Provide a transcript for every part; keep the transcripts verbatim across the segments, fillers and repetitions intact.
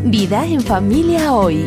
Vida en Familia Hoy.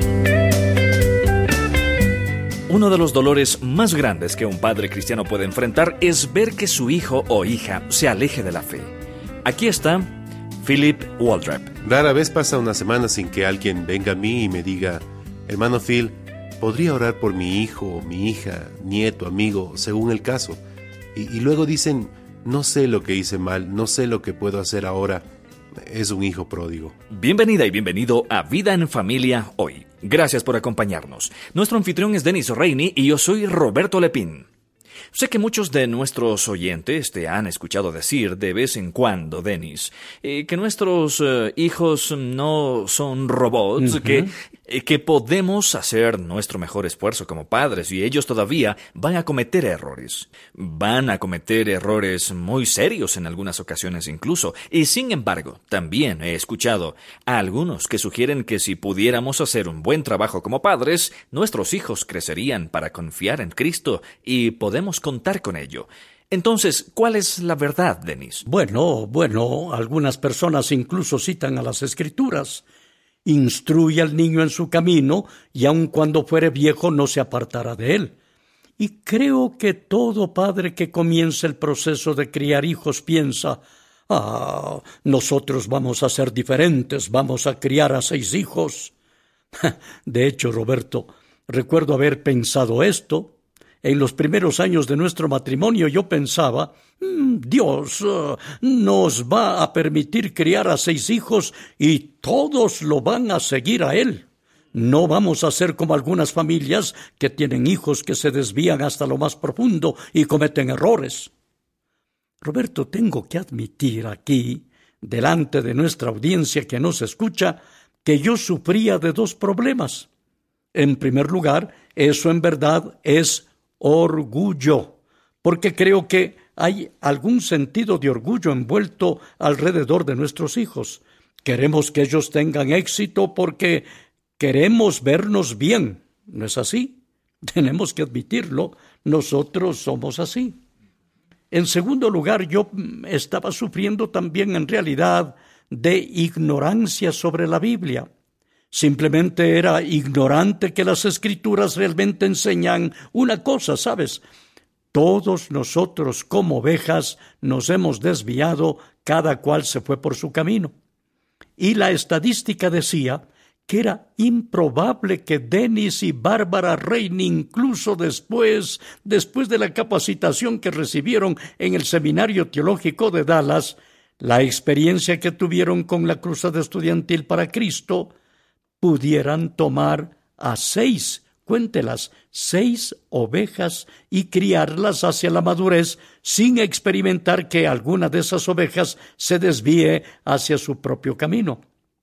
Uno de los dolores más grandes que un padre cristiano puede enfrentar es ver que su hijo o hija se aleje de la fe. Aquí está Philip Waldrep. Rara vez pasa una semana sin que alguien venga a mí y me diga: hermano Phil, ¿podría orar por mi hijo, mi hija, nieto, amigo, según el caso? Y, y luego dicen: no sé lo que hice mal, no sé lo que puedo hacer ahora. Es un hijo pródigo. Bienvenida y bienvenido a Vida en Familia Hoy. Gracias por acompañarnos. Nuestro anfitrión es Denis Reini y yo soy Roberto Lepín. Sé que muchos de nuestros oyentes te han escuchado decir de vez en cuando, Denis, eh, que nuestros eh, hijos no son robots, uh-huh. que, eh, que podemos hacer nuestro mejor esfuerzo como padres y ellos todavía van a cometer errores. Van a cometer errores muy serios en algunas ocasiones incluso. Y sin embargo, también he escuchado a algunos que sugieren que si pudiéramos hacer un buen trabajo como padres, nuestros hijos crecerían para confiar en Cristo y podemos contar con ello. Entonces, ¿cuál es la verdad, Denis? Bueno, bueno, algunas personas incluso citan a las Escrituras. Instruye al niño en su camino, y aun cuando fuere viejo no se apartará de él. Y creo que todo padre que comience el proceso de criar hijos piensa: ah, nosotros vamos a ser diferentes, vamos a criar a seis hijos. De hecho, Roberto, recuerdo haber pensado esto. En los primeros años de nuestro matrimonio yo pensaba: Dios uh, nos va a permitir criar a seis hijos y todos lo van a seguir a Él. No vamos a ser como algunas familias que tienen hijos que se desvían hasta lo más profundo y cometen errores. Roberto, tengo que admitir aquí, delante de nuestra audiencia que nos escucha, que yo sufría de dos problemas. En primer lugar, eso en verdad es orgullo, porque creo que hay algún sentido de orgullo envuelto alrededor de nuestros hijos. Queremos que ellos tengan éxito porque queremos vernos bien, ¿no es así? Tenemos que admitirlo, nosotros somos así. En segundo lugar, yo estaba sufriendo también en realidad de ignorancia sobre la Biblia. Simplemente era ignorante que las Escrituras realmente enseñan una cosa, ¿sabes? Todos nosotros como ovejas nos hemos desviado, cada cual se fue por su camino. Y la estadística decía que era improbable que Denis y Bárbara Reini, incluso después, después de la capacitación que recibieron en el Seminario Teológico de Dallas, la experiencia que tuvieron con la Cruzada Estudiantil para Cristo, pudieran tomar a seis, cuéntelas, seis ovejas y criarlas hacia la madurez sin experimentar que alguna de esas ovejas se desvíe hacia su propio camino.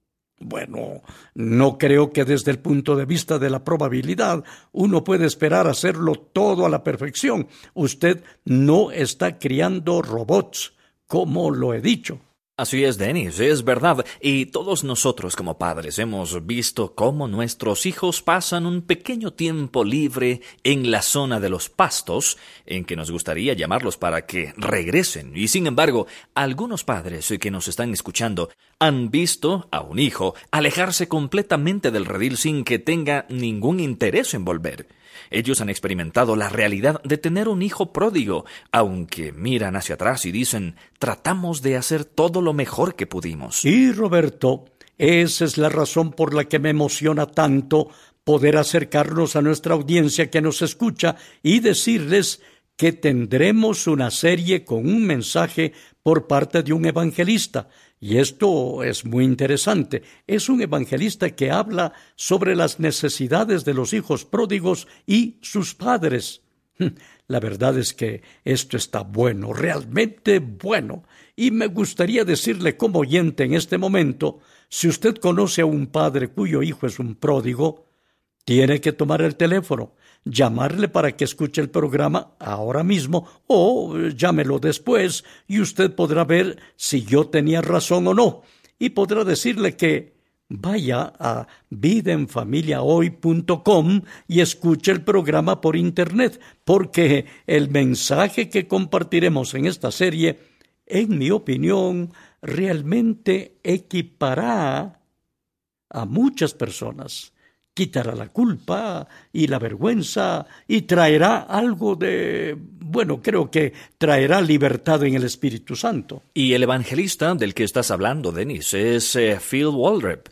Bueno, no creo que desde el punto de vista de la probabilidad uno puede esperar hacerlo todo a la perfección. Usted no está criando robots, como lo he dicho. Así es, Denis, es verdad. Y todos nosotros como padres hemos visto cómo nuestros hijos pasan un pequeño tiempo libre en la zona de los pastos, en que nos gustaría llamarlos para que regresen. Y sin embargo, algunos padres que nos están escuchando han visto a un hijo alejarse completamente del redil sin que tenga ningún interés en volver. Ellos han experimentado la realidad de tener un hijo pródigo, aunque miran hacia atrás y dicen: tratamos de hacer todo lo mejor que pudimos. Y Roberto, esa es la razón por la que me emociona tanto poder acercarnos a nuestra audiencia que nos escucha y decirles que tendremos una serie con un mensaje por parte de un evangelista. Y esto es muy interesante. Es un evangelista que habla sobre las necesidades de los hijos pródigos y sus padres. La verdad es que esto está bueno, realmente bueno. Y me gustaría decirle como oyente en este momento, si usted conoce a un padre cuyo hijo es un pródigo, tiene que tomar el teléfono, llamarle para que escuche el programa ahora mismo o llámelo después y usted podrá ver si yo tenía razón o no. Y podrá decirle que vaya a vida en familia hoy punto com y escuche el programa por internet, porque el mensaje que compartiremos en esta serie, en mi opinión, realmente equipará a muchas personas. Quitará la culpa y la vergüenza y traerá algo de... bueno, creo que traerá libertad en el Espíritu Santo. Y el evangelista del que estás hablando, Dennis, es eh, Phil Waldrep.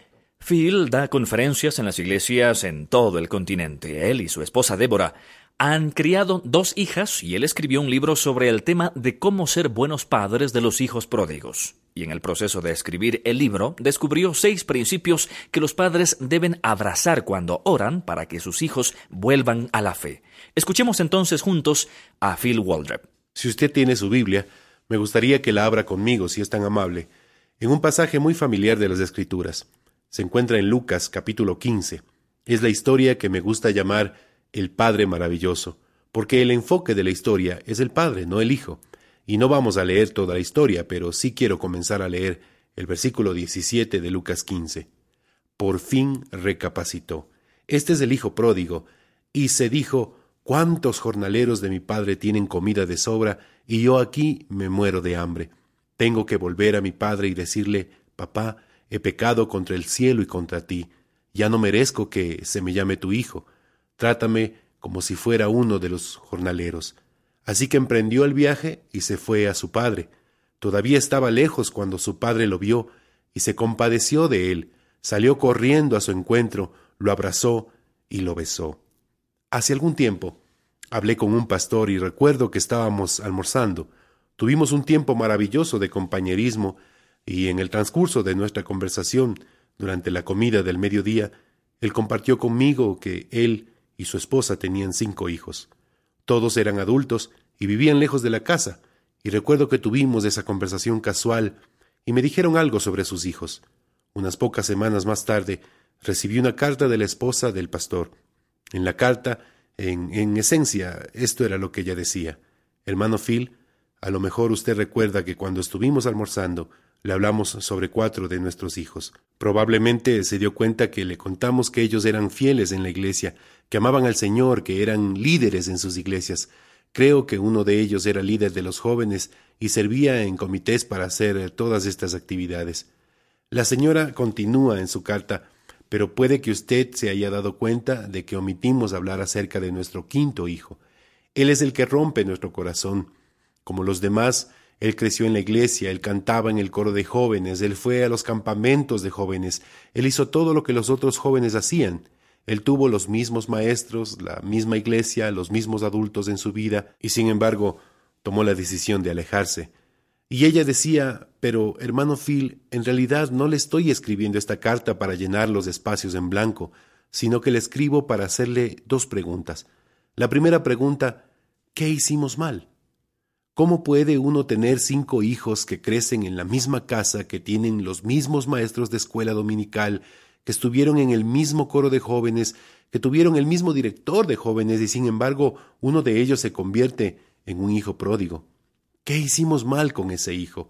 Phil da conferencias en las iglesias en todo el continente. Él y su esposa Débora han criado dos hijas y él escribió un libro sobre el tema de cómo ser buenos padres de los hijos pródigos. Y en el proceso de escribir el libro, descubrió seis principios que los padres deben abrazar cuando oran para que sus hijos vuelvan a la fe. Escuchemos entonces juntos a Phil Waldrep. Si usted tiene su Biblia, me gustaría que la abra conmigo, si es tan amable, en un pasaje muy familiar de las Escrituras. Se encuentra en Lucas, capítulo quince. Es la historia que me gusta llamar el Padre Maravilloso, porque el enfoque de la historia es el Padre, no el Hijo. Y no vamos a leer toda la historia, pero sí quiero comenzar a leer el versículo diecisiete de Lucas quince. Por fin recapacitó. Este es el hijo pródigo, y se dijo, ¿cuántos jornaleros de mi padre tienen comida de sobra, y yo aquí me muero de hambre? Tengo que volver a mi padre y decirle, papá, he pecado contra el cielo y contra ti. Ya no merezco que se me llame tu hijo. Trátame como si fuera uno de los jornaleros. Así que emprendió el viaje y se fue a su padre. Todavía estaba lejos cuando su padre lo vio y se compadeció de él. Salió corriendo a su encuentro, lo abrazó y lo besó. Hace algún tiempo hablé con un pastor y recuerdo que estábamos almorzando. Tuvimos un tiempo maravilloso de compañerismo y en el transcurso de nuestra conversación, durante la comida del mediodía, él compartió conmigo que él y su esposa tenían cinco hijos. Todos eran adultos y vivían lejos de la casa, y recuerdo que tuvimos esa conversación casual y me dijeron algo sobre sus hijos. Unas pocas semanas más tarde, recibí una carta de la esposa del pastor. En la carta, en, en esencia, esto era lo que ella decía. Hermano Phil, a lo mejor usted recuerda que cuando estuvimos almorzando, le hablamos sobre cuatro de nuestros hijos. Probablemente se dio cuenta que le contamos que ellos eran fieles en la iglesia, que amaban al Señor, que eran líderes en sus iglesias. Creo que uno de ellos era líder de los jóvenes y servía en comités para hacer todas estas actividades. La señora continúa en su carta, pero puede que usted se haya dado cuenta de que omitimos hablar acerca de nuestro quinto hijo. Él es el que rompe nuestro corazón. Como los demás, él creció en la iglesia, él cantaba en el coro de jóvenes, él fue a los campamentos de jóvenes, él hizo todo lo que los otros jóvenes hacían. Él tuvo los mismos maestros, la misma iglesia, los mismos adultos en su vida, y sin embargo, tomó la decisión de alejarse. Y ella decía, pero hermano Phil, en realidad no le estoy escribiendo esta carta para llenar los espacios en blanco, sino que le escribo para hacerle dos preguntas. La primera pregunta, ¿qué hicimos mal? ¿Cómo puede uno tener cinco hijos que crecen en la misma casa, que tienen los mismos maestros de escuela dominical, que estuvieron en el mismo coro de jóvenes, que tuvieron el mismo director de jóvenes y sin embargo uno de ellos se convierte en un hijo pródigo? ¿Qué hicimos mal con ese hijo?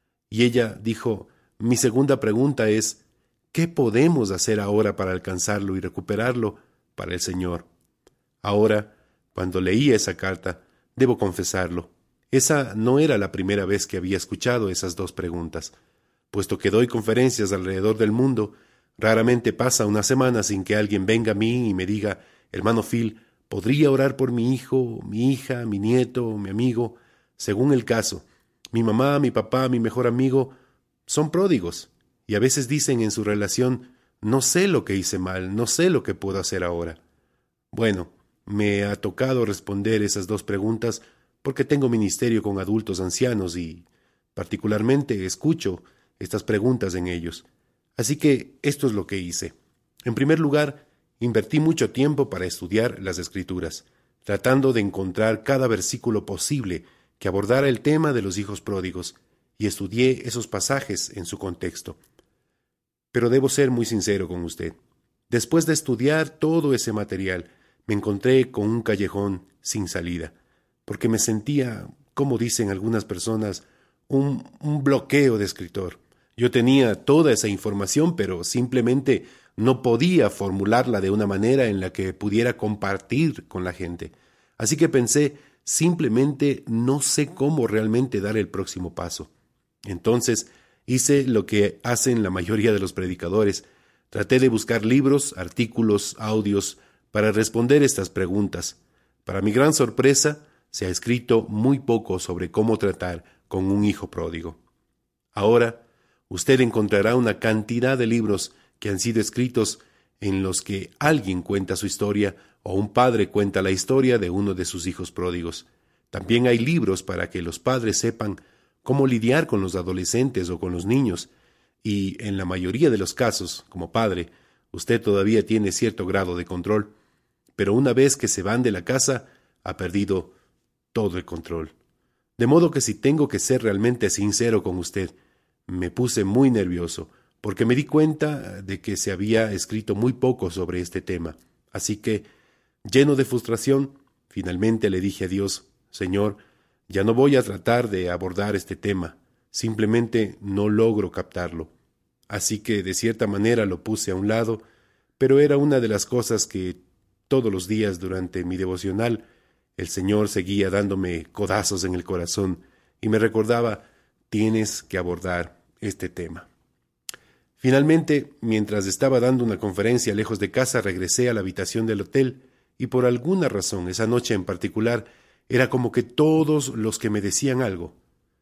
Y ella dijo, mi segunda pregunta es, ¿qué podemos hacer ahora para alcanzarlo y recuperarlo para el Señor? Ahora, cuando leí esa carta, debo confesarlo, esa no era la primera vez que había escuchado esas dos preguntas. Puesto que doy conferencias alrededor del mundo, raramente pasa una semana sin que alguien venga a mí y me diga, hermano Phil, ¿podría orar por mi hijo, mi hija, mi nieto, mi amigo? Según el caso, mi mamá, mi papá, mi mejor amigo son pródigos, y a veces dicen en su relación, no sé lo que hice mal, no sé lo que puedo hacer ahora. Bueno, me ha tocado responder esas dos preguntas porque tengo ministerio con adultos ancianos y, particularmente, escucho estas preguntas en ellos. Así que esto es lo que hice. En primer lugar, invertí mucho tiempo para estudiar las Escrituras, tratando de encontrar cada versículo posible que abordara el tema de los hijos pródigos, y estudié esos pasajes en su contexto. Pero debo ser muy sincero con usted. Después de estudiar todo ese material, me encontré con un callejón sin salida, porque me sentía, como dicen algunas personas, un, un bloqueo de escritor. Yo tenía toda esa información, pero simplemente no podía formularla de una manera en la que pudiera compartir con la gente. Así que pensé, simplemente no sé cómo realmente dar el próximo paso. Entonces hice lo que hacen la mayoría de los predicadores. Traté de buscar libros, artículos, audios para responder estas preguntas. Para mi gran sorpresa, se ha escrito muy poco sobre cómo tratar con un hijo pródigo. Ahora, usted encontrará una cantidad de libros que han sido escritos en los que alguien cuenta su historia o un padre cuenta la historia de uno de sus hijos pródigos. También hay libros para que los padres sepan cómo lidiar con los adolescentes o con los niños, y en la mayoría de los casos, como padre, usted todavía tiene cierto grado de control, pero una vez que se van de la casa, ha perdido todo el control. De modo que si tengo que ser realmente sincero con usted, me puse muy nervioso, porque me di cuenta de que se había escrito muy poco sobre este tema. Así que, lleno de frustración, finalmente le dije a Dios: Señor, ya no voy a tratar de abordar este tema, simplemente no logro captarlo. Así que de cierta manera lo puse a un lado, pero era una de las cosas que todos los días durante mi devocional el Señor seguía dándome codazos en el corazón y me recordaba: tienes que abordar este tema. Finalmente, mientras estaba dando una conferencia lejos de casa, regresé a la habitación del hotel y por alguna razón, esa noche en particular, era como que todos los que me decían algo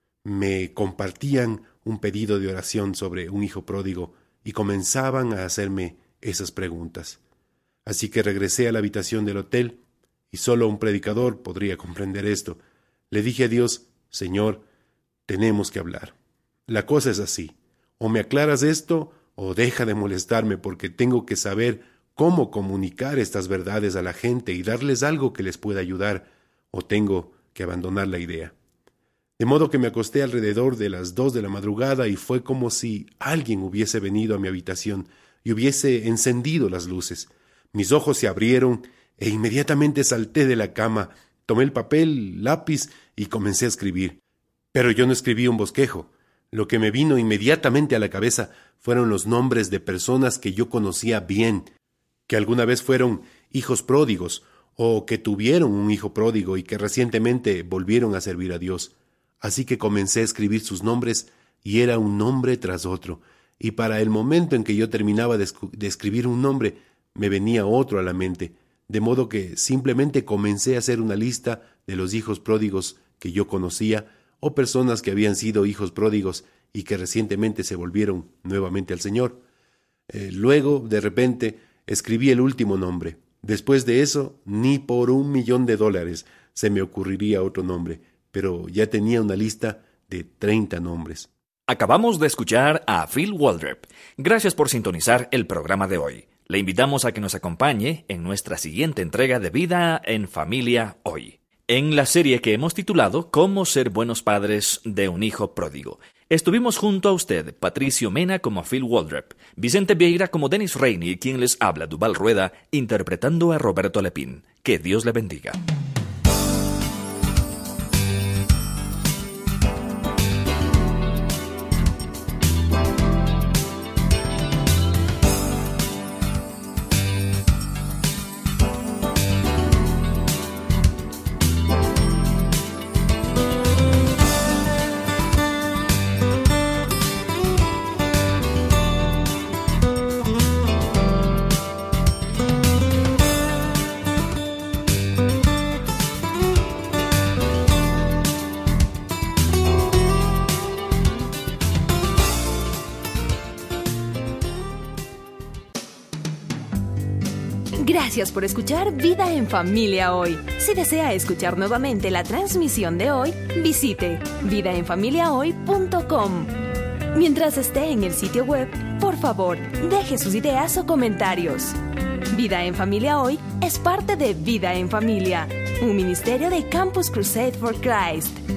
me compartían un pedido de oración sobre un hijo pródigo y comenzaban a hacerme esas preguntas. Así que regresé a la habitación del hotel, y solo un predicador podría comprender esto. Le dije a Dios: Señor, tenemos que hablar. La cosa es así: o me aclaras esto, o deja de molestarme, porque tengo que saber cómo comunicar estas verdades a la gente y darles algo que les pueda ayudar, o tengo que abandonar la idea. De modo que me acosté alrededor de las dos de la madrugada y fue como si alguien hubiese venido a mi habitación y hubiese encendido las luces. Mis ojos se abrieron e inmediatamente salté de la cama, tomé el papel, lápiz y comencé a escribir. Pero yo no escribí un bosquejo. Lo que me vino inmediatamente a la cabeza fueron los nombres de personas que yo conocía bien, que alguna vez fueron hijos pródigos o que tuvieron un hijo pródigo y que recientemente volvieron a servir a Dios. Así que comencé a escribir sus nombres y era un nombre tras otro, y para el momento en que yo terminaba de, escu- de escribir un nombre, me venía otro a la mente, de modo que simplemente comencé a hacer una lista de los hijos pródigos que yo conocía o personas que habían sido hijos pródigos y que recientemente se volvieron nuevamente al Señor. Eh, luego, de repente, escribí el último nombre. Después de eso, ni por un millón de dólares se me ocurriría otro nombre, pero ya tenía una lista de treinta nombres. Acabamos de escuchar a Phil Waldrep. Gracias por sintonizar el programa de hoy. Le invitamos a que nos acompañe en nuestra siguiente entrega de Vida en Familia Hoy, en la serie que hemos titulado Cómo ser buenos padres de un hijo pródigo. Estuvimos junto a usted, Patricio Mena como Phil Waldrep, Vicente Vieira como Dennis Rainey, quien les habla, Duval Rueda, interpretando a Roberto Lepín. Que Dios le bendiga. Gracias por escuchar Vida en Familia Hoy. Si desea escuchar nuevamente la transmisión de hoy, visite vida en familia hoy punto com. Mientras esté en el sitio web, por favor, deje sus ideas o comentarios. Vida en Familia Hoy es parte de Vida en Familia, un ministerio de Campus Crusade for Christ.